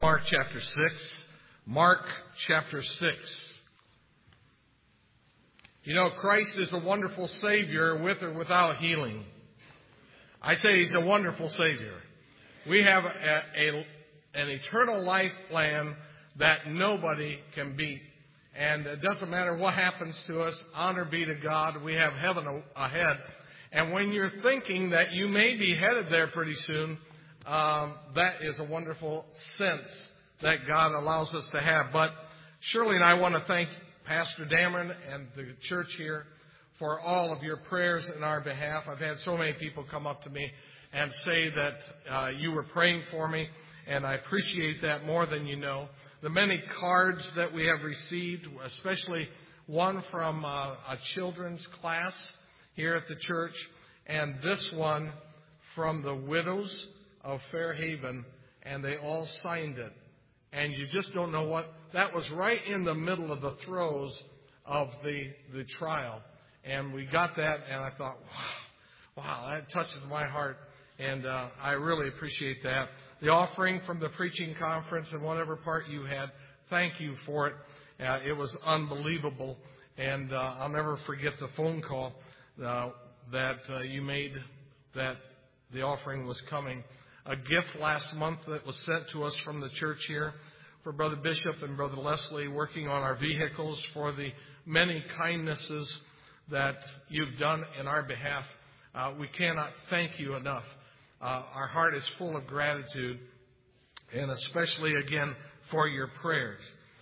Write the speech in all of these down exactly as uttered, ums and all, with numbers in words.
Mark chapter six. Mark chapter six. You know, Christ is a wonderful Savior with or without healing. I say He's a wonderful Savior. We have a, a, an eternal life plan that nobody can beat. And it doesn't matter what happens to us, honor be to God, we have heaven ahead. And when you're thinking that you may be headed there pretty soon, um, that is a wonderful sense that God allows us to have. But Shirley and I want to thank Pastor Dameron and the church here for all of your prayers in our behalf. I've had so many people come up to me and say that uh, you were praying for me, and I appreciate that more than you know. The many cards that we have received, especially one from uh, a children's class here at the church, and this one from the widows of Fairhaven, and they all signed it. And you just don't know what, that was right in the middle of the throes of the the trial. And we got that, and I thought, wow, wow, that touches my heart. And uh, I really appreciate that. The offering from the preaching conference and whatever part you had, thank you for it. Uh, it was unbelievable. And uh, I'll never forget the phone call uh, that uh, you made that the offering was coming. A gift last month that was sent to us from the church here for Brother Bishop and Brother Leslie working on our vehicles, for the many kindnesses that you've done in our behalf. Uh, we cannot thank you enough. Uh, our heart is full of gratitude, and especially, again, for your prayers.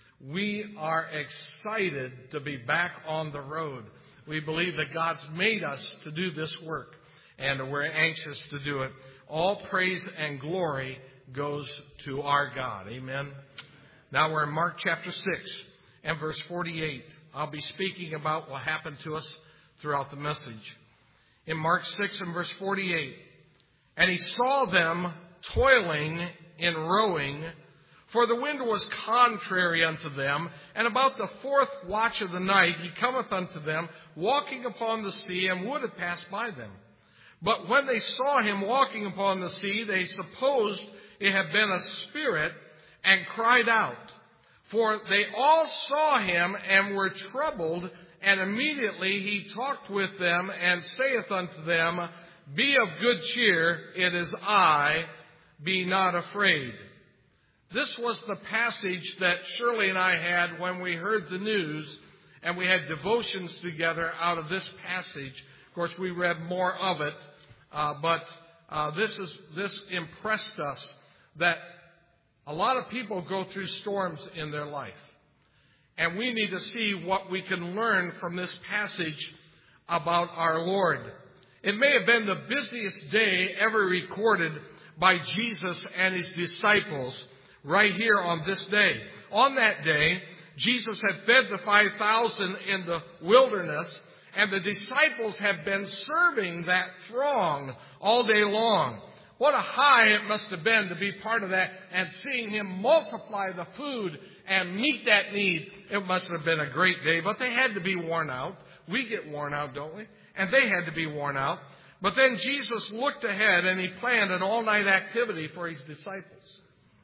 We are excited to be back on the road. We believe that God's made us to do this work, and we're anxious to do it. All praise and glory goes to our God. Amen. Now we're in Mark chapter six and verse forty-eight. I'll be speaking about what happened to us throughout the message. In Mark six and verse forty-eight, and he saw them toiling in rowing, for the wind was contrary unto them. And about the fourth watch of the night he cometh unto them, walking upon the sea, and would have passed by them. But when they saw him walking upon the sea, they supposed it had been a spirit, and cried out. For they all saw him and were troubled, and immediately he talked with them, and saith unto them, Be of good cheer, it is I, be not afraid. This was the passage that Shirley and I had when we heard the news, and we had devotions together out of this passage. Of course, we read more of it. Uh, but uh, this is this impressed us that a lot of people go through storms in their life. And we need to see what we can learn from this passage about our Lord. It may have been the busiest day ever recorded by Jesus and his disciples right here on this day. On that day, Jesus had fed the five thousand in the wilderness, and the disciples have been serving that throng all day long. What a high it must have been to be part of that and seeing him multiply the food and meet that need. It must have been a great day, but they had to be worn out. We get worn out, don't we? And they had to be worn out. But then Jesus looked ahead and he planned an all-night activity for his disciples.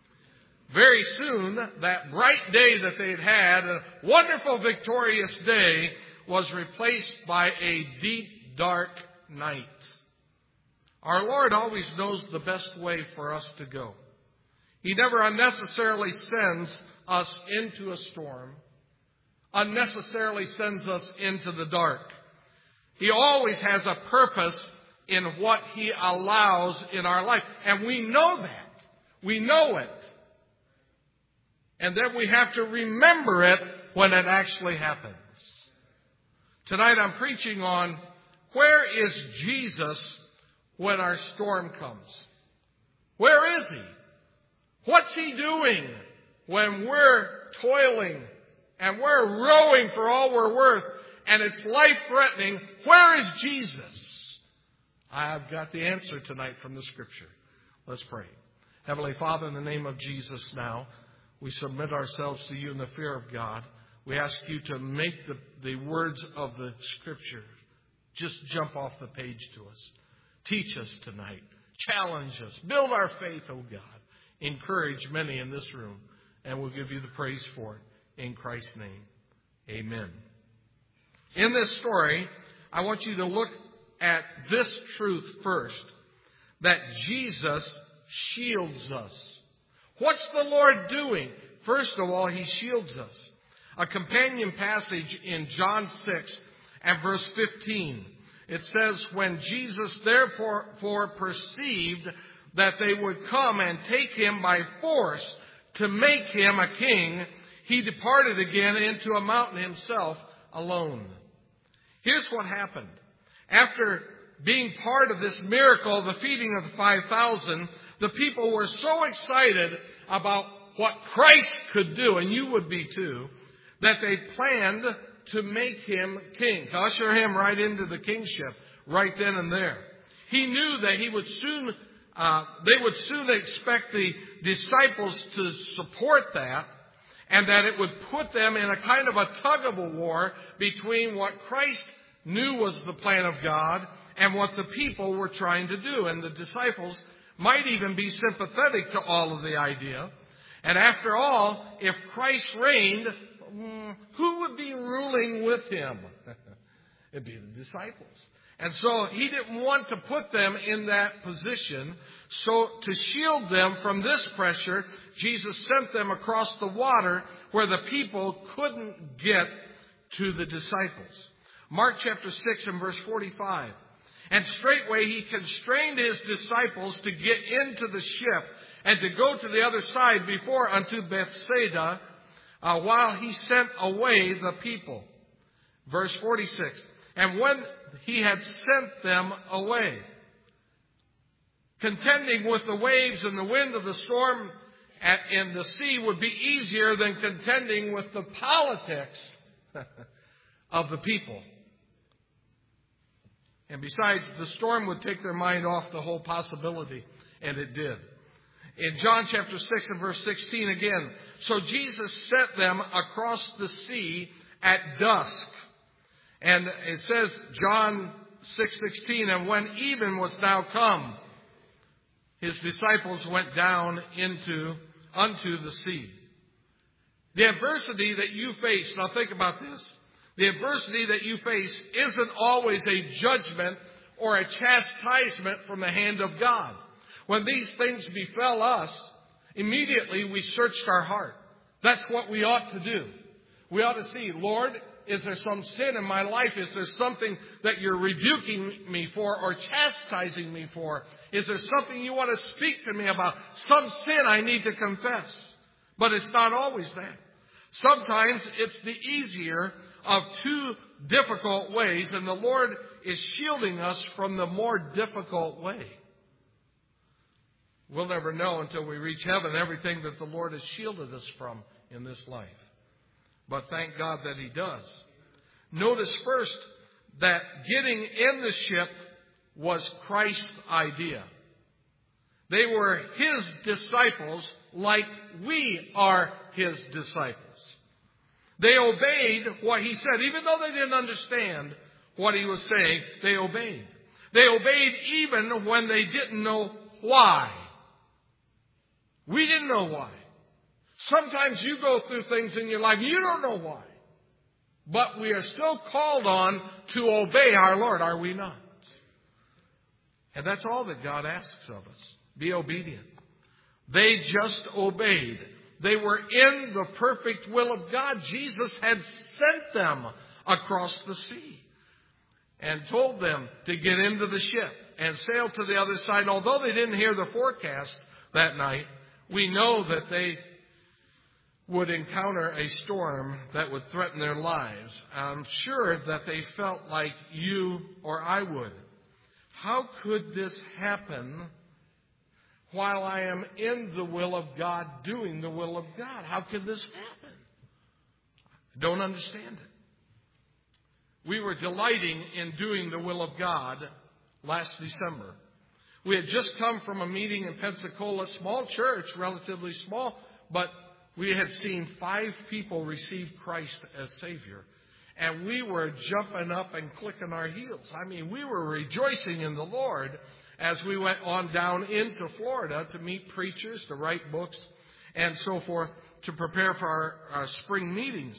Very soon, that bright day that they'd had, a wonderful, victorious day, was replaced by a deep, dark night. Our Lord always knows the best way for us to go. He never unnecessarily sends us into a storm, unnecessarily sends us into the dark. He always has a purpose in what he allows in our life. And we know that. We know it. And then we have to remember it when it actually happens. Tonight I'm preaching on where is Jesus when our storm comes? Where is he? What's he doing when we're toiling and we're rowing for all we're worth and it's life-threatening? Where is Jesus? I've got the answer tonight from the Scripture. Let's pray. Heavenly Father, in the name of Jesus now, we submit ourselves to you in the fear of God. We ask you to make the, the words of the Scripture just jump off the page to us. Teach us tonight. Challenge us. Build our faith, oh God. encourage many in this room. And we'll give you the praise for it. In Christ's name, amen. In this story, I want you to look at this truth first, that Jesus shields us. What's the Lord doing? First of all, He shields us. A companion passage in John six and verse fifteen. It says, when Jesus therefore for perceived that they would come and take Him by force to make Him a king, He departed again into a mountain Himself alone. Here's what happened. After being part of this miracle, the feeding of the five thousand, the people were so excited about what Christ could do, and you would be too, that they planned to make Him king, to usher Him right into the kingship right then and there. He knew that he would soon, uh, they would soon expect the disciples to support that, and that it would put them in a kind of a tug-of-war between what Christ knew was the plan of God and what the people were trying to do. And the disciples might even be sympathetic to all of the idea. And after all, if Christ reigned, who would be ruling with Him? It'd be the disciples. And so He didn't want to put them in that position. So to shield them from this pressure, Jesus sent them across the water where the people couldn't get to the disciples. Mark chapter six and verse forty-five. And straightway He constrained His disciples to get into the ship and to go to the other side before unto Bethsaida, uh, while He sent away the people. Verse forty-six. And when He had sent them away, contending with the waves and the wind of the storm at, in the sea would be easier than contending with the politics of the people. And besides, the storm would take their mind off the whole possibility, and it did. In John chapter six and verse sixteen again, so Jesus sent them across the sea at dusk. And it says, John six sixteen, and when even was now come, His disciples went down into unto the sea. The adversity that you face, now think about this. The adversity that you face isn't always a judgment or a chastisement from the hand of God. When these things befell us, immediately we searched our heart. That's what we ought to do. We ought to see, Lord, is there some sin in my life? Is there something that you're rebuking me for or chastising me for? Is there something you want to speak to me about? Some sin I need to confess. But it's not always that. Sometimes it's the easier of two difficult ways, and the Lord is shielding us from the more difficult way. We'll never know until we reach heaven everything that the Lord has shielded us from in this life. But thank God that He does. Notice first that getting in the ship was Christ's idea. They were His disciples like we are His disciples. They obeyed what He said. Even though they didn't understand what He was saying, they obeyed. They obeyed even when they didn't know why. We didn't know why. Sometimes you go through things in your life, you don't know why. But we are still called on to obey our Lord, are we not? And that's all that God asks of us. Be obedient. They just obeyed. They were in the perfect will of God. Jesus had sent them across the sea and told them to get into the ship and sail to the other side. Although they didn't hear the forecast that night, we know that they would encounter a storm that would threaten their lives. I'm sure that they felt like you or I would. How could this happen while I am in the will of God, doing the will of God? How could this happen? I don't understand it. We were delighting in doing the will of God last December. We had just come from a meeting in Pensacola, small church, relatively small, but we had seen five people receive Christ as Savior. And we were jumping up and clicking our heels. I mean, we were rejoicing in the Lord. as we went on down into Florida to meet preachers, to write books, and so forth, to prepare for our, our spring meetings.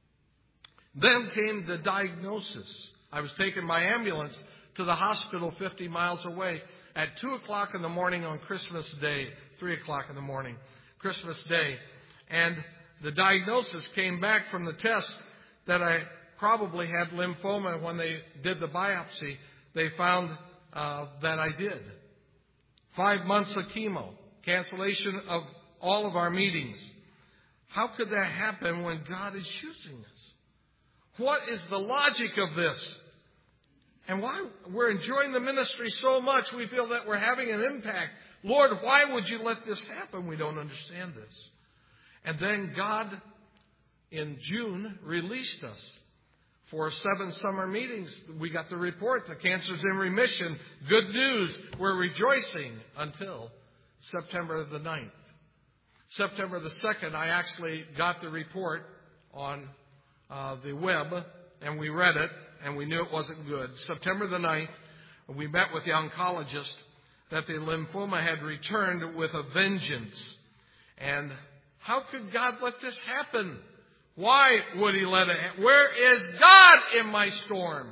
Then came the diagnosis. I was taken by ambulance to the hospital fifty miles away at two o'clock in the morning on Christmas Day, three o'clock in the morning, Christmas Day. And the diagnosis came back from the test that I probably had lymphoma. When they did the biopsy, they found uh, that I did. Five months of chemo, cancellation of all of our meetings. How could that happen when God is using us? What is the logic of this? And why we're enjoying the ministry so much, we feel that we're having an impact. Lord, why would you let this happen? We don't understand this. And then God, in June, released us for seven summer meetings. We got the report, the cancer's in remission. Good news. We're rejoicing until September the ninth. September the second, I actually got the report on uh, the web, and we read it, and we knew it wasn't good. September the ninth, we met with the oncologist that the lymphoma had returned with a vengeance. And how could God let this happen? Why would He let it happen? Where is God in my storm?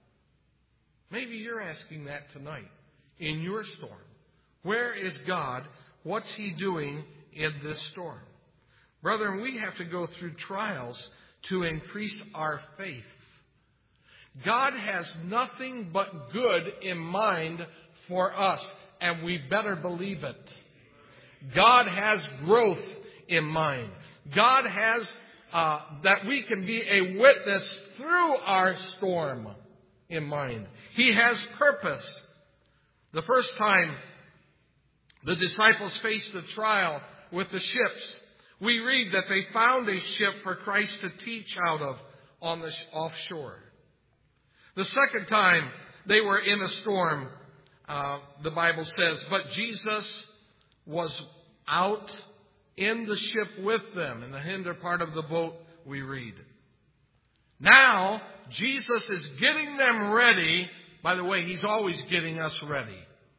Maybe you're asking that tonight in your storm. Where is God? What's He doing in this storm? Brethren, we have to go through trials to increase our faith. God has nothing but good in mind for us, and we better believe it. God has growth in mind. God has uh, that we can be a witness through our storm in mind. He has purpose. The first time the disciples faced the trial with the ships, we read that they found a ship for Christ to teach out of on the offshore. The second time they were in a storm, uh, the Bible says, but Jesus was out in the ship with them. In the hinder part of the boat, we read. Now, Jesus is getting them ready. By the way, He's always getting us ready.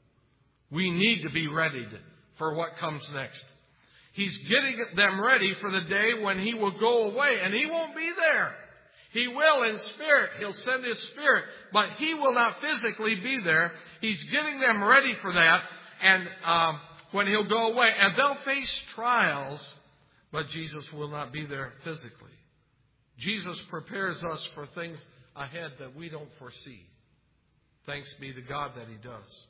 We need to be ready for what comes next. He's getting them ready for the day when He will go away, and He won't be there. He will in spirit. He'll send His Spirit, but He will not physically be there. He's getting them ready for that, and um, when He'll go away, and they'll face trials, but Jesus will not be there physically. Jesus prepares us for things ahead that we don't foresee. Thanks be to God that He does.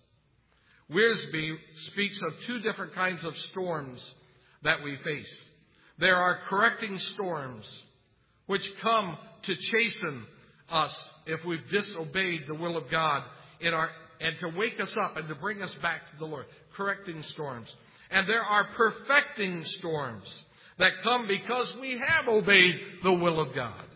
Wiersbe speaks of two different kinds of storms that we face. There are correcting storms, which come to chasten us if we've disobeyed the will of God in our and to wake us up and to bring us back to the Lord. Correcting storms. And there are perfecting storms that come because we have obeyed the will of God.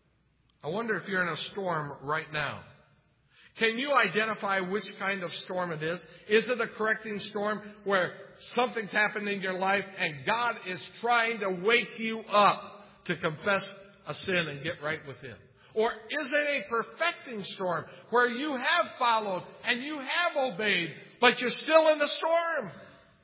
I wonder if you're in a storm right now. Can you identify which kind of storm it is? Is it a correcting storm where something's happened in your life and God is trying to wake you up to confess a sin and get right with Him? Or is it a perfecting storm where you have followed and you have obeyed, but you're still in the storm?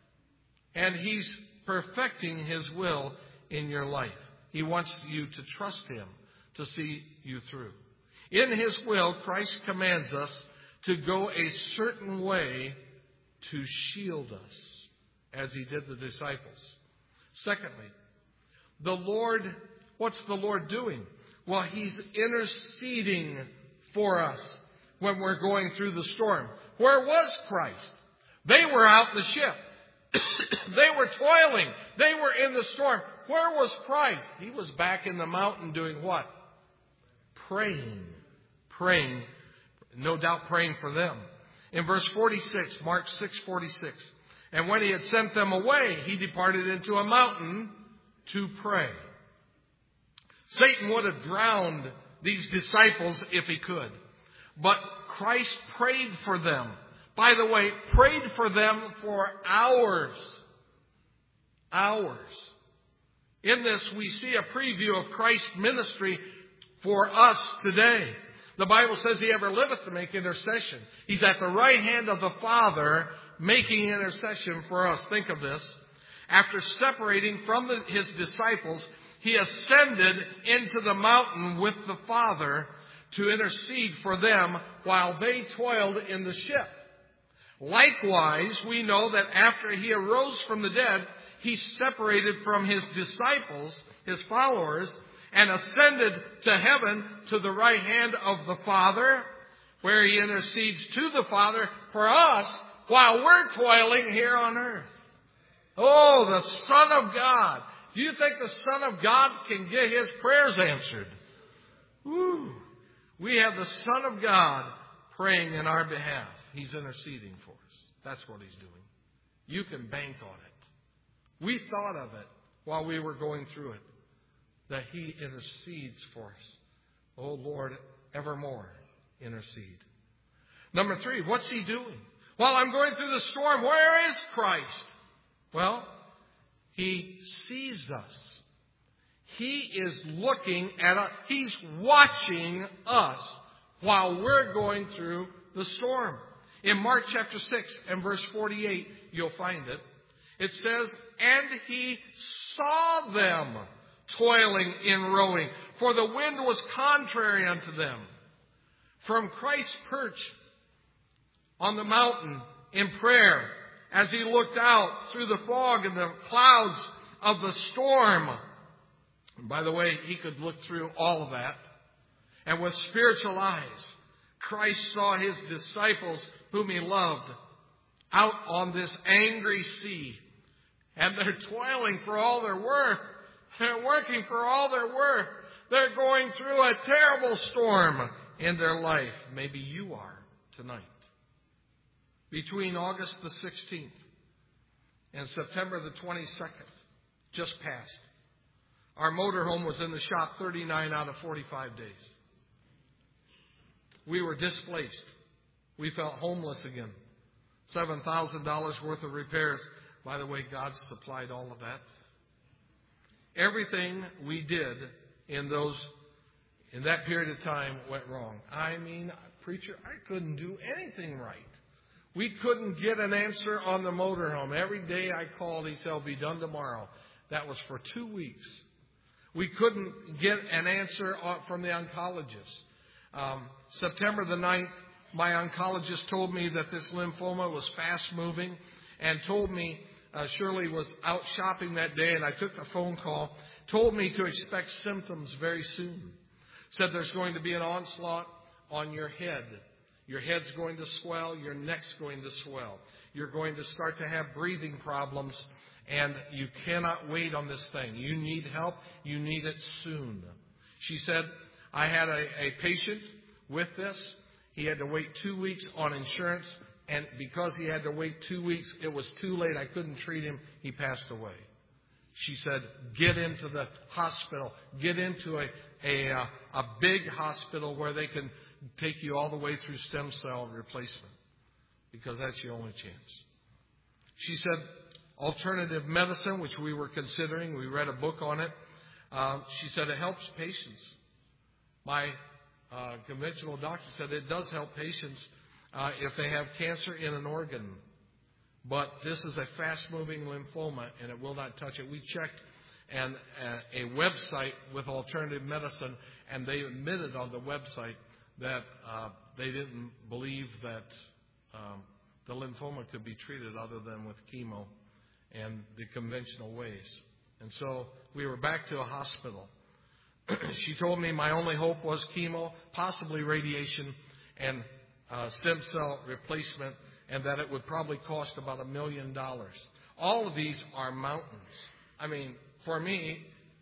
And He's perfecting His will in your life. He wants you to trust Him to see you through. In His will, Christ commands us to go a certain way to shield us, as He did the disciples. Secondly, the Lord, what's the Lord doing? Well, He's interceding for us when we're going through the storm. Where was Christ? They were out in the ship. They were toiling. They were in the storm. Where was Christ? He was back in the mountain doing what? Praying. Praying. No doubt praying for them. In verse forty-six, Mark six forty-six. And when He had sent them away, He departed into a mountain to pray. Satan would have drowned these disciples if he could. But Christ prayed for them. By the way, prayed for them for hours. Hours. In this, we see a preview of Christ's ministry for us today. The Bible says He ever liveth to make intercession. He's at the right hand of the Father making intercession for us. Think of this. After separating from the, His disciples, He ascended into the mountain with the Father to intercede for them while they toiled in the ship. Likewise, we know that after He arose from the dead, He separated from His disciples, His followers, and ascended to heaven to the right hand of the Father, where He intercedes to the Father for us while we're toiling here on earth. Oh, the Son of God. Do you think the Son of God can get His prayers answered? Woo. We have the Son of God praying in our behalf. He's interceding for us. That's what He's doing. You can bank on it. We thought of it while we were going through it, that He intercedes for us. Oh, Lord, evermore intercede. Number three, what's He doing? While I'm going through the storm, where is Christ? Well, He sees us. He is looking at us. He's watching us while we're going through the storm. In Mark chapter six and verse forty-eight, you'll find it. It says, and He saw them toiling in rowing, for the wind was contrary unto them. From Christ's perch on the mountain in prayer, as He looked out through the fog and the clouds of the storm. And by the way, He could look through all of that. And with spiritual eyes, Christ saw His disciples whom He loved out on this angry sea. And they're toiling for all their worth. They're working for all their worth. They're going through a terrible storm in their life. Maybe you are tonight. Between August the sixteenth and September the twenty-second, just passed, our motorhome was in the shop thirty-nine out of forty-five days. We were displaced. We felt homeless again. seven thousand dollars worth of repairs. By the way, God supplied all of that. Everything we did in those in that period of time went wrong. I mean, preacher, I couldn't do anything right. We couldn't get an answer on the motorhome. Every day I called, he said, it'll be done tomorrow. That was for two weeks. We couldn't get an answer from the oncologist. Um, September the ninth, my oncologist told me that this lymphoma was fast moving and told me uh, Shirley was out shopping that day, and I took the phone call, told me to expect symptoms very soon. Said there's going to be an onslaught on your head. Your head's going to swell. Your neck's going to swell. You're going to start to have breathing problems, and you cannot wait on this thing. You need help. You need it soon. She said, I had a, a patient with this. He had to wait two weeks on insurance, and because he had to wait two weeks, it was too late. I couldn't treat him. He passed away. She said, get into the hospital. Get into a, a, a big hospital where they can take you all the way through stem cell replacement, because that's your only chance. She said alternative medicine, which we were considering, we read a book on it. Uh, she said it helps patients. My uh, conventional doctor said it does help patients uh, if they have cancer in an organ. But this is a fast-moving lymphoma, and it will not touch it. We checked and uh, a website with alternative medicine, and they admitted on the website that uh, they didn't believe that um, the lymphoma could be treated other than with chemo and the conventional ways. And so we were back to a hospital. She told me my only hope was chemo, possibly radiation, and uh, stem cell replacement, and that it would probably cost about a million dollars. All of these are mountains. I mean, for me,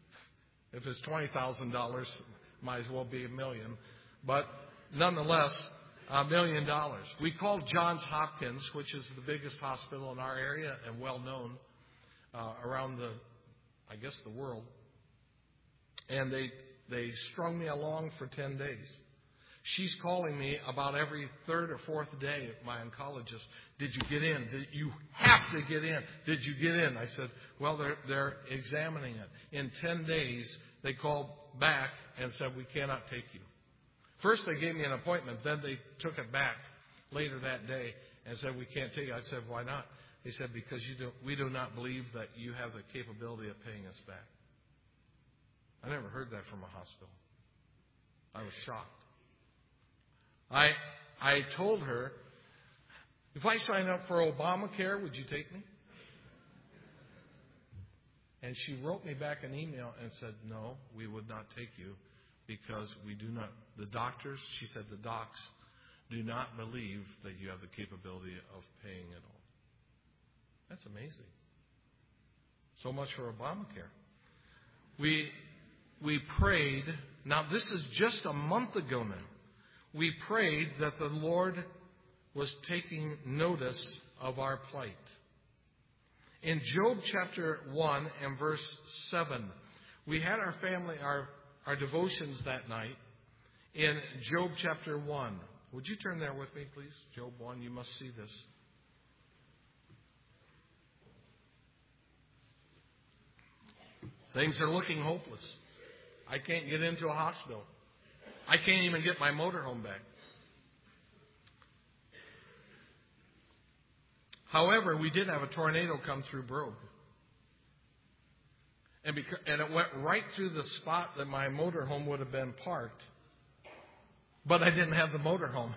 if it's twenty thousand dollars, might as well be a million. But nonetheless, a million dollars. We called Johns Hopkins, which is the biggest hospital in our area and well known uh, around the, I guess, the world. And they they strung me along for ten days. She's calling me about every third or fourth day, my oncologist. Did you get in? Did you have to get in? Did you get in? I said, well, they're they're examining it. In ten days, they called back and said, we cannot take you. First they gave me an appointment, then they took it back later that day and said, we can't take it. I said, why not? They said, because you do, we do not believe that you have the capability of paying us back. I never heard that from a hospital. I was shocked. I I told her, if I sign up for Obamacare, would you take me? And she wrote me back an email and said, no, we would not take you because we do not, the doctors, she said, the docs do not believe that you have the capability of paying it all. That's amazing. So much for Obamacare. We we prayed, now this is just a month ago now. We prayed that the Lord was taking notice of our plight. In Job chapter one and verse seven, we had our family, our, our devotions that night in Job chapter one. Would you turn there with me, please? Job one, you must see this. Things are looking hopeless. I can't get into a hospital. I can't even get my motorhome back. However, we did have a tornado come through Brogue. And, because, and it went right through the spot that my motorhome would have been parked. But I didn't have the motorhome.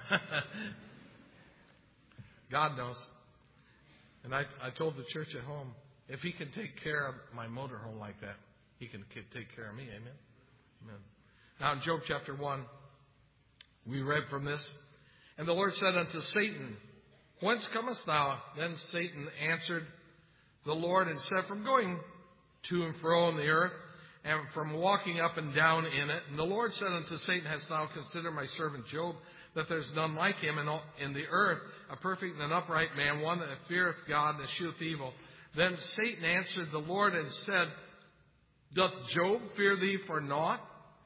God knows. And I, I told the church at home, if He can take care of my motorhome like that, He can take care of me. Amen? Amen. Now in Job chapter one, we read from this. And the Lord said unto Satan, whence comest thou? Then Satan answered the Lord and said, from going to and fro in the earth, and from walking up and down in it. And the Lord said unto Satan, hast thou considered my servant Job, that there's none like him in, all, in the earth, a perfect and an upright man, one that feareth God and escheweth evil. Then Satan answered the Lord and said, doth Job fear thee for naught?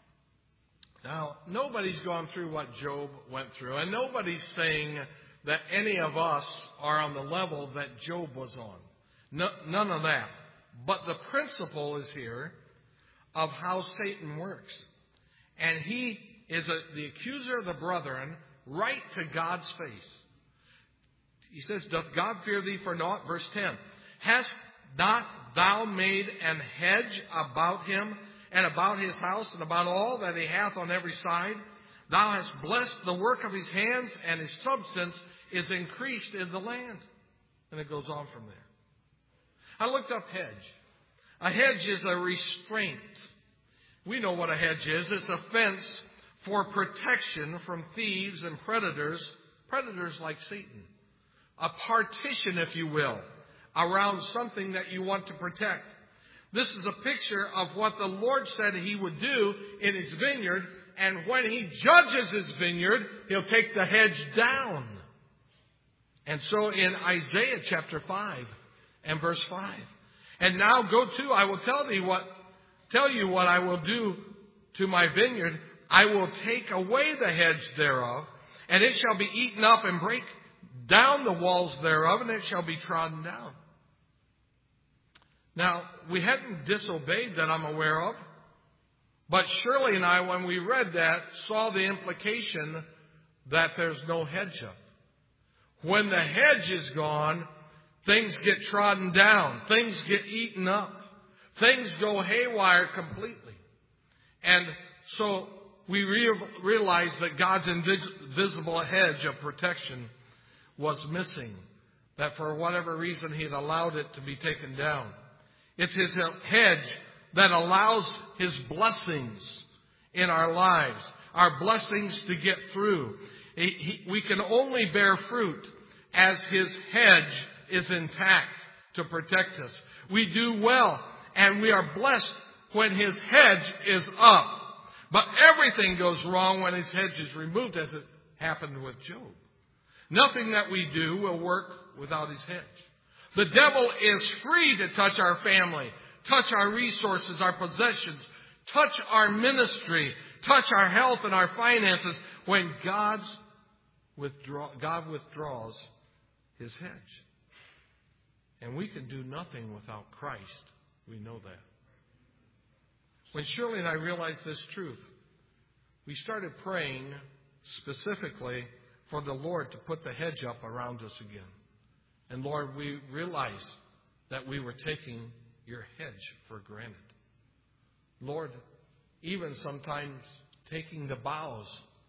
Now, nobody's gone through what Job went through, and nobody's saying that any of us are on the level that Job was on. No, none of that. But the principle is here of how Satan works. And he is a, the accuser of the brethren right to God's face. He says, doth God fear thee for naught? Verse ten. Hast not thou made an hedge about him and about his house and about all that he hath on every side? Thou hast blessed the work of his hands, and his substance is increased in the land. And it goes on from there. I looked up hedge. A hedge is a restraint. We know what a hedge is. It's a fence for protection from thieves and predators, predators like Satan. A partition, if you will, around something that you want to protect. This is a picture of what the Lord said He would do in His vineyard. And when He judges His vineyard, He'll take the hedge down. And so in Isaiah chapter five and verse five. And now go to, I will tell thee what, tell you what I will do to my vineyard. I will take away the hedge thereof, and it shall be eaten up, and break down the walls thereof, and it shall be trodden down. Now, we hadn't disobeyed that I'm aware of. But Shirley and I, when we read that, saw the implication that there's no hedge up. When the hedge is gone, things get trodden down. Things get eaten up. Things go haywire completely. And so we re- realized that God's invisible hedge of protection was missing. That for whatever reason He had allowed it to be taken down. It's His hedge that allows His blessings in our lives, our blessings to get through. He, he, we can only bear fruit as His hedge is intact to protect us. We do well, and we are blessed when His hedge is up. But everything goes wrong when His hedge is removed, as it happened with Job. Nothing that we do will work without His hedge. The devil is free to touch our family, touch our resources, our possessions, touch our ministry, touch our health and our finances when God's withdraw, God withdraws His hedge. And we can do nothing without Christ. We know that. When Shirley and I realized this truth, we started praying specifically for the Lord to put the hedge up around us again. And Lord, we realized that we were taking your hedge for granted. Lord, even sometimes taking the boughs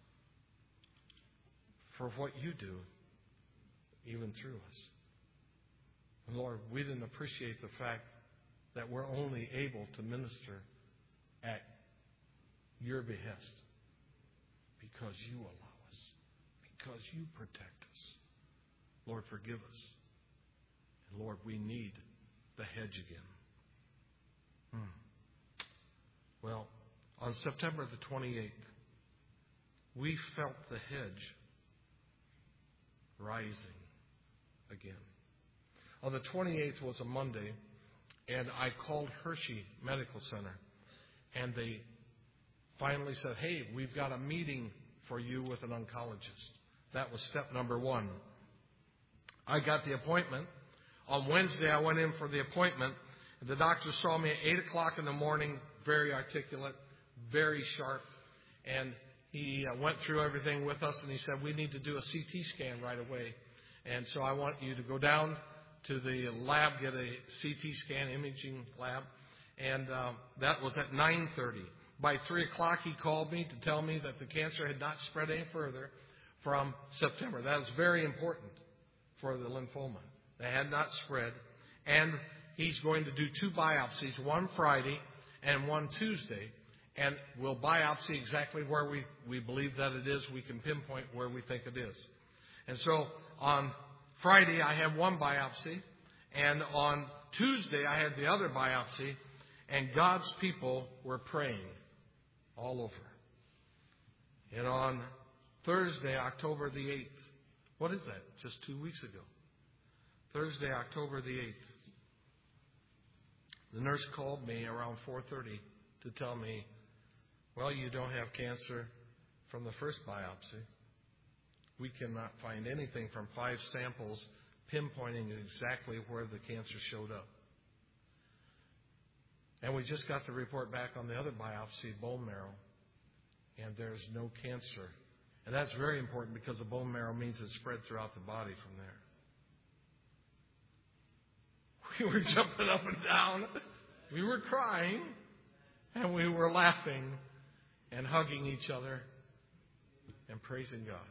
for what you do, even through us. And Lord, we didn't appreciate the fact that we're only able to minister at your behest because you allow us, because you protect us. Lord, forgive us. And Lord, we need the hedge again. Hmm. Well, on September the twenty-eighth, we felt the hedge rising again. On the twenty-eighth was a Monday, and I called Hershey Medical Center, and they finally said, hey, we've got a meeting for you with an oncologist. That was step number one. I got the appointment. On Wednesday, I went in for the appointment. And the doctor saw me at eight o'clock in the morning, very articulate, very sharp. And he uh, went through everything with us, and he said, we need to do a C T scan right away. And so I want you to go down to the lab, get a C T scan imaging lab. And uh, that was at nine thirty. By three o'clock, he called me to tell me that the cancer had not spread any further from September. That was very important for the lymphoma. They had not spread. And he's going to do two biopsies, one Friday and one Tuesday. And we'll biopsy exactly where we, we believe that it is. We can pinpoint where we think it is. And so on Friday, I had one biopsy. And on Tuesday, I had the other biopsy. And God's people were praying all over. And on Thursday, October the eighth, what is that? Just two weeks ago. Thursday, October the eighth, the nurse called me around four thirty to tell me, well, you don't have cancer from the first biopsy. We cannot find anything from five samples pinpointing exactly where the cancer showed up. And we just got the report back on the other biopsy, bone marrow, and there's no cancer. And that's very important because the bone marrow means it spread throughout the body from there. We were jumping up and down. We were crying, and we were laughing and hugging each other and praising God.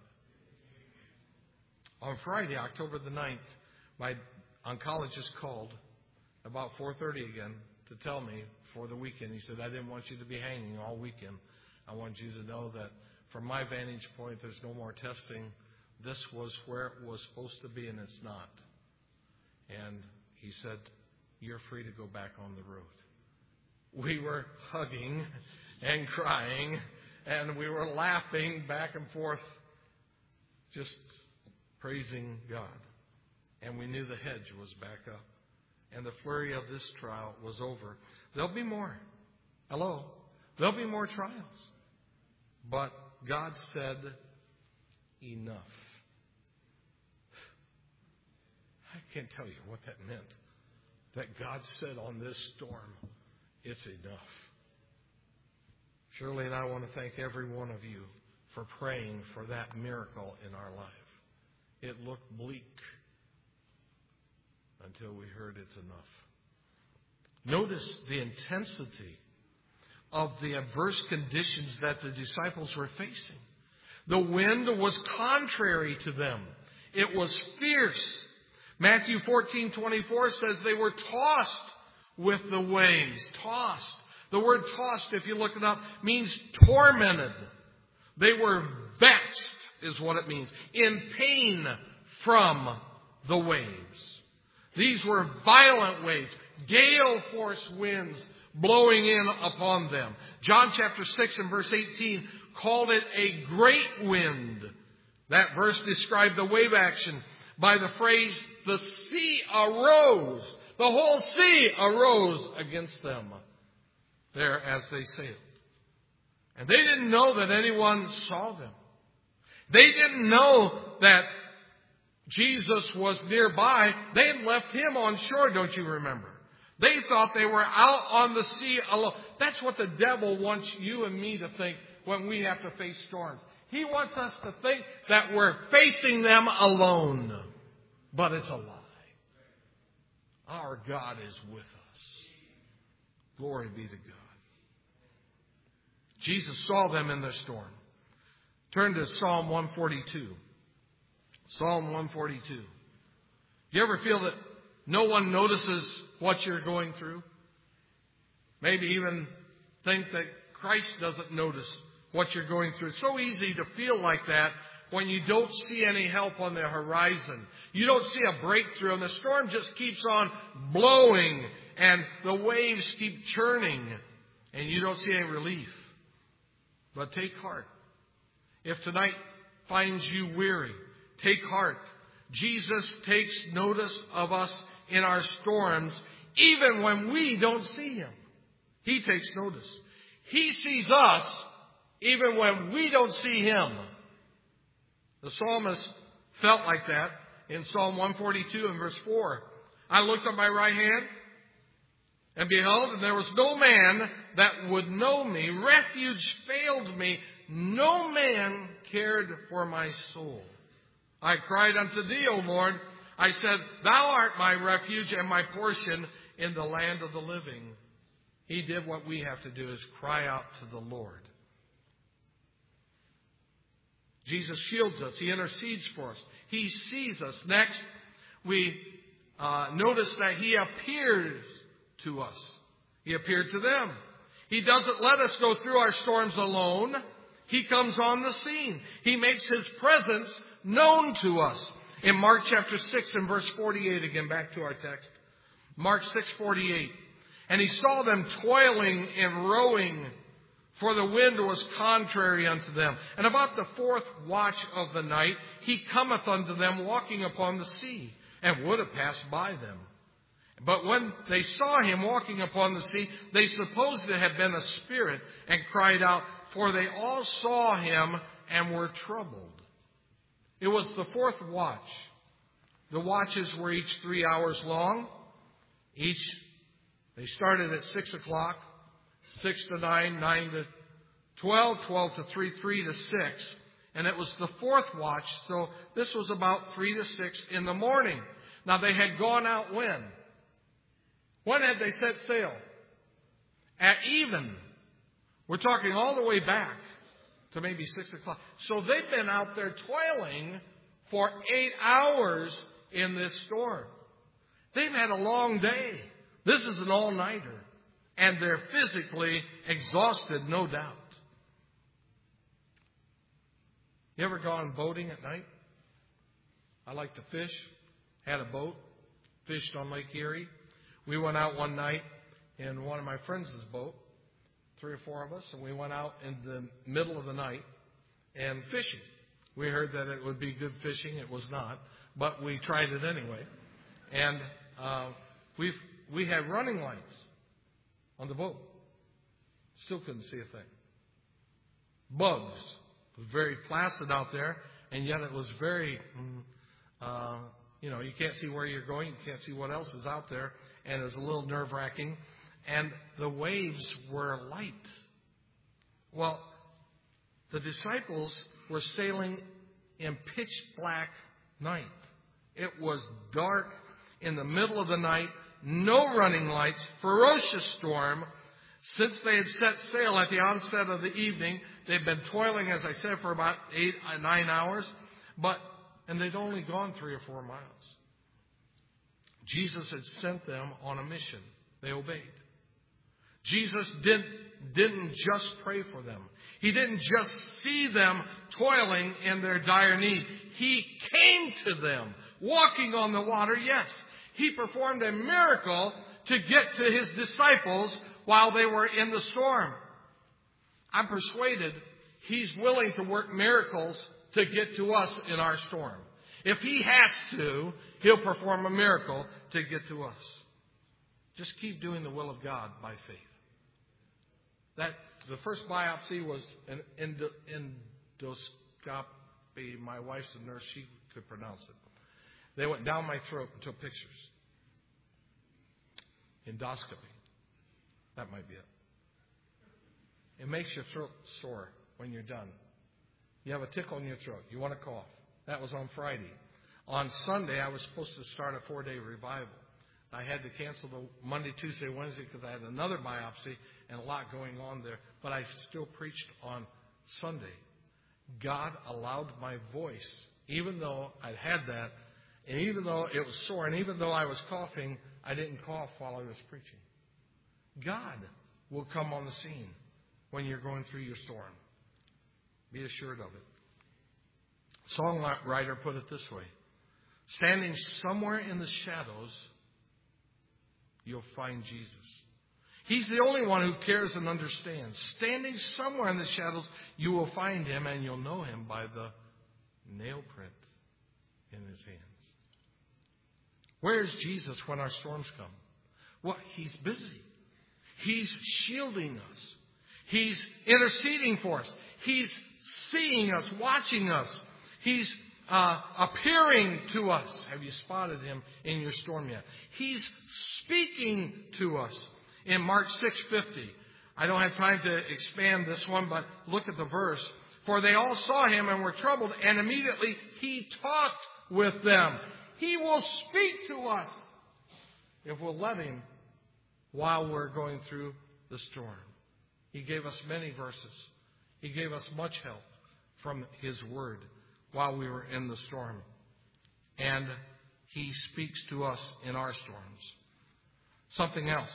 On Friday, October the ninth, my oncologist called about four thirty again to tell me for the weekend. He said, I didn't want you to be hanging all weekend. I want you to know that from my vantage point, there's no more testing. This was where it was supposed to be, and it's not. And he said, you're free to go back on the road. We were hugging and crying, and we were laughing back and forth, just praising God. And we knew the hedge was back up. And the flurry of this trial was over. There'll be more. Hello? There'll be more trials. But God said, enough. I can't tell you what that meant. That God said on this storm, it's enough. Shirley and I want to thank every one of you for praying for that miracle in our life. It looked bleak until we heard it's enough. Notice the intensity of the adverse conditions that the disciples were facing. The wind was contrary to them. It was fierce. Matthew fourteen twenty-four says they were tossed with the waves. Tossed. The word tossed, if you look it up, means tormented. They were vexed, is what it means. In pain from the waves. These were violent waves, gale force winds blowing in upon them. John chapter six and verse eighteen called it a great wind. That verse described the wave action by the phrase, the sea arose. The whole sea arose against them there as they sailed. And they didn't know that anyone saw them. They didn't know that Jesus was nearby. They had left him on shore, don't you remember? They thought they were out on the sea alone. That's what the devil wants you and me to think when we have to face storms. He wants us to think that we're facing them alone. But it's a lie. Our God is with us. Glory be to God. Jesus saw them in the storm. Turn to Psalm one forty-two. Psalm one forty-two. Do you ever feel that no one notices what you're going through? Maybe even think that Christ doesn't notice what you're going through. It's so easy to feel like that when you don't see any help on the horizon. You don't see a breakthrough, and the storm just keeps on blowing, and the waves keep churning, and you don't see any relief. But take heart. If tonight finds you weary, take heart. Jesus takes notice of us in our storms, even when we don't see Him. He takes notice. He sees us even when we don't see Him. The psalmist felt like that in Psalm one forty-two and verse four. I looked on my right hand, and behold, and there was no man that would know me. Refuge failed me. No man cared for my soul. I cried unto thee, O Lord. I said, thou art my refuge and my portion in the land of the living. He did what we have to do, is cry out to the Lord. Jesus shields us. He intercedes for us. He sees us. Next, we uh, notice that He appears to us. He appeared to them. He doesn't let us go through our storms alone. He comes on the scene. He makes His presence known to us. In Mark chapter six and verse forty-eight, again back to our text. Mark six forty-eight. And He saw them toiling and rowing, for the wind was contrary unto them. And about the fourth watch of the night, He cometh unto them walking upon the sea, and would have passed by them. But when they saw Him walking upon the sea, they supposed it had been a spirit, and cried out, for they all saw Him and were troubled. It was the fourth watch. The watches were each three hours long. Each, they started at six o'clock, six to nine, nine to twelve, twelve to three, three to six. And it was the fourth watch, so this was about three to six in the morning. Now they had gone out when? When had they set sail? At even. We're talking all the way back to maybe six o'clock. So they've been out there toiling for eight hours in this storm. They've had a long day. This is an all-nighter. And they're physically exhausted, no doubt. You ever gone boating at night? I like to fish. Had a boat. Fished on Lake Erie. We went out one night in one of my friends' boat. Three or four of us, and we went out in the middle of the night and fishing. We heard that it would be good fishing. It was not, but we tried it anyway. And uh, we we had running lights on the boat. Still couldn't see a thing. Bugs. It was very placid out there, and yet it was very, uh, you know, you can't see where you're going. You can't see what else is out there, and it was a little nerve-wracking. And the waves were light. Well, the disciples were sailing in pitch black night. It was dark in the middle of the night, no running lights, ferocious storm. Since they had set sail at the onset of the evening, they'd been toiling, as I said, for about eight, nine hours, but and they'd only gone three or four miles. Jesus had sent them on a mission. They obeyed. Jesus did, didn't just pray for them. He didn't just see them toiling in their dire need. He came to them, walking on the water, yes. He performed a miracle to get to His disciples while they were in the storm. I'm persuaded He's willing to work miracles to get to us in our storm. If He has to, He'll perform a miracle to get to us. Just keep doing the will of God by faith. That the first biopsy was an endo, endoscopy. My wife's a nurse; she could pronounce it. They went down my throat and took pictures. Endoscopy. That might be it. It makes your throat sore when you're done. You have a tickle in your throat. You want to cough. That was on Friday. On Sunday, I was supposed to start a four-day revival. I had to cancel the Monday, Tuesday, Wednesday because I had another biopsy and a lot going on there. But I still preached on Sunday. God allowed my voice, even though I'd had that, and even though it was sore, and even though I was coughing, I didn't cough while I was preaching. God will come on the scene when you're going through your storm. Be assured of it. Songwriter put it this way: standing somewhere in the shadows, you'll find Jesus. He's the only one who cares and understands. Standing somewhere in the shadows, you will find him, and you'll know him by the nail print in his hands. Where is Jesus when our storms come? Well, he's busy. He's shielding us. He's interceding for us. He's seeing us, watching us. He's uh, appearing to us. Have you spotted him in your storm yet? He's speaking to us. In Mark six fifty, I don't have time to expand this one, but look at the verse. For they all saw him and were troubled, and immediately he talked with them. He will speak to us if we'll let him while we're going through the storm. He gave us many verses. He gave us much help from his word while we were in the storm. And he speaks to us in our storms. Something else.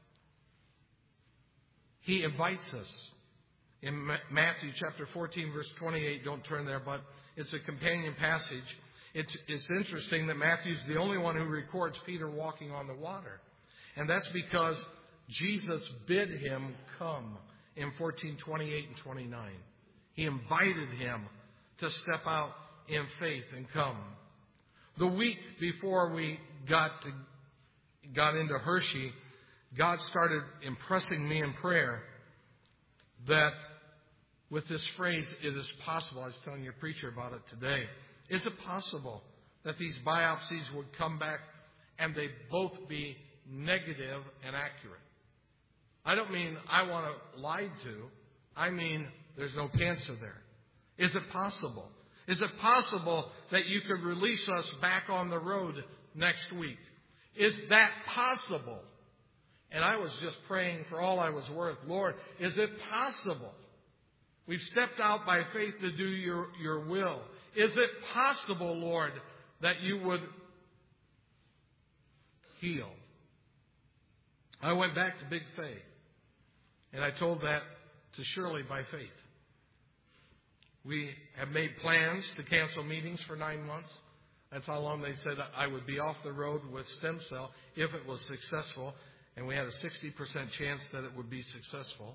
He invites us. In Matthew chapter fourteen, verse twenty-eight, don't turn there, but it's a companion passage. It's, it's interesting that Matthew's the only one who records Peter walking on the water. And that's because Jesus bid him come in fourteen twenty-eight and twenty-nine. He invited him to step out in faith and come. The week before we got to, got into Hershey, God started impressing me in prayer that with this phrase, it is possible. I was telling your preacher about it today. Is it possible that these biopsies would come back and they both be negative and accurate? I don't mean I want to lie to. I mean there's no cancer there. Is it possible? Is it possible that you could release us back on the road next week? Is that possible? And I was just praying for all I was worth. Lord, is it possible? We've stepped out by faith to do your, your will. Is it possible, Lord, that you would heal? I went back to Big Faye, and I told that to Shirley by faith. We have made plans to cancel meetings for nine months. That's how long they said I would be off the road with stem cell if it was successful. And we had a sixty percent chance that it would be successful.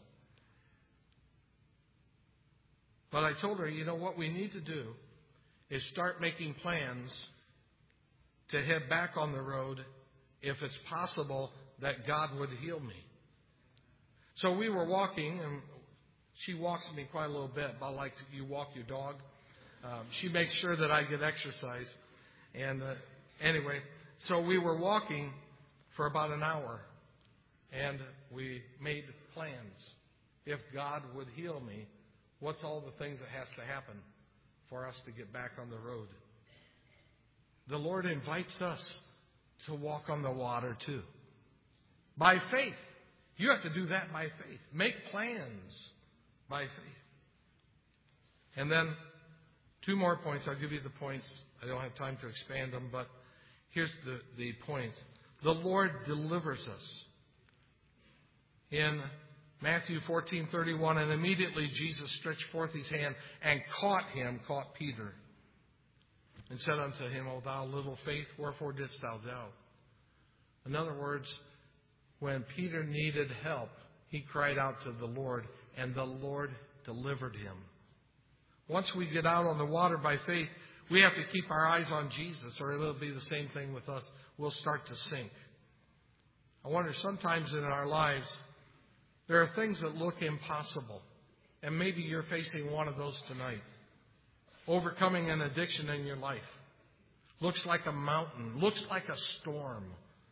But I told her, you know, what we need to do is start making plans to head back on the road if it's possible that God would heal me. So we were walking, and she walks me quite a little bit, about like you walk your dog. Um, she makes sure that I get exercise. And uh, anyway, so we were walking for about an hour. And we made plans. If God would heal me, what's all the things that has to happen for us to get back on the road? The Lord invites us to walk on the water too. By faith. You have to do that by faith. Make plans by faith. And then two more points. I'll give you the points. I don't have time to expand them, but here's the, the points. The Lord delivers us. In Matthew fourteen thirty-one, and immediately Jesus stretched forth his hand and caught him, caught Peter, and said unto him, O thou little faith, wherefore didst thou doubt? In other words, when Peter needed help, he cried out to the Lord, and the Lord delivered him. Once we get out on the water by faith, we have to keep our eyes on Jesus, or it'll be the same thing with us. We'll start to sink. I wonder, sometimes in our lives, there are things that look impossible. And maybe you're facing one of those tonight. Overcoming an addiction in your life. Looks like a mountain. Looks like a storm.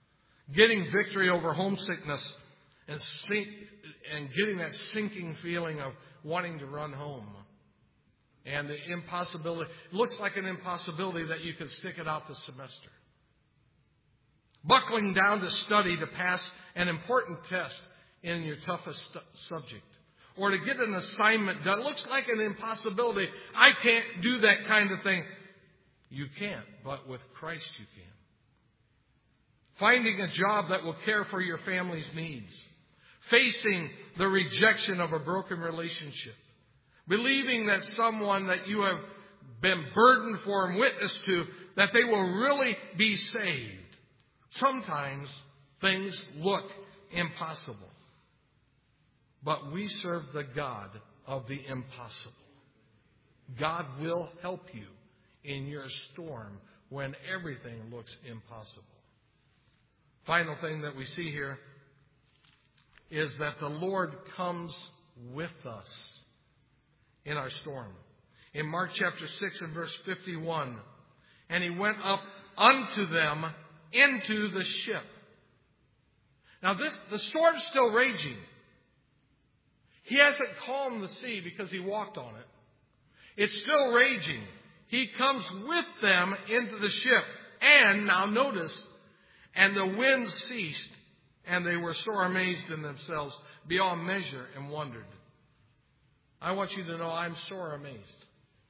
Getting victory over homesickness and, sink, and getting that sinking feeling of wanting to run home. And the impossibility, it looks like an impossibility that you could stick it out the semester. Buckling down to study to pass an important test in your toughest stu- subject. Or to get an assignment done. It looks like an impossibility. I can't do that kind of thing. You can't, but with Christ you can. Finding a job that will care for your family's needs. Facing the rejection of a broken relationship. Believing that someone that you have been burdened for and witnessed to, that they will really be saved. Sometimes things look impossible. But we serve the God of the impossible. God will help you in your storm when everything looks impossible. Final thing that we see here is that the Lord comes with us in our storm. In Mark chapter six and verse fifty-one, and he went up unto them into the ship. Now this, the storm's still raging. He hasn't calmed the sea because he walked on it. It's still raging. He comes with them into the ship. And, now notice, and the wind ceased, and they were sore amazed in themselves beyond measure and wondered. I want you to know I'm sore amazed.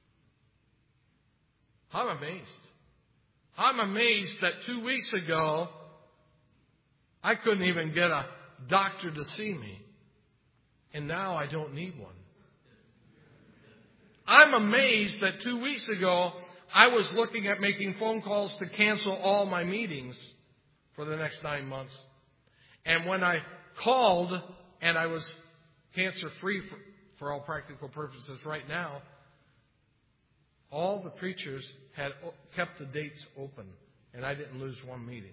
I'm amazed. I'm amazed that two weeks ago, I couldn't even get a doctor to see me. And now I don't need one. I'm amazed that two weeks ago, I was looking at making phone calls to cancel all my meetings for the next nine months. And when I called, and I was cancer-free for, for all practical purposes right now, all the preachers had kept the dates open, and I didn't lose one meeting.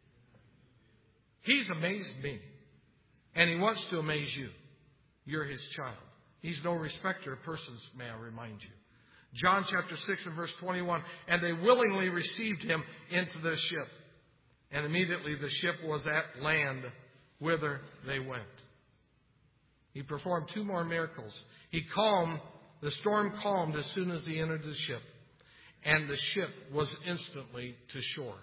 He's amazed me, and he wants to amaze you. You're his child. He's no respecter of persons, may I remind you. John chapter six and verse twenty-one, and they willingly received him into the ship. And immediately the ship was at land whither they went. He performed two more miracles. He calmed, the storm calmed as soon as he entered the ship. And the ship was instantly to shore.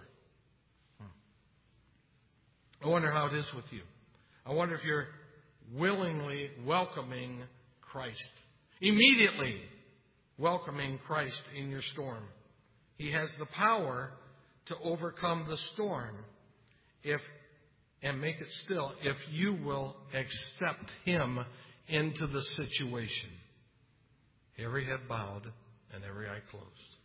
I wonder how it is with you. I wonder if you're willingly welcoming Christ. Immediately welcoming Christ in your storm. He has the power to overcome the storm if and make it still if you will accept him into the situation. Every head bowed and every eye closed.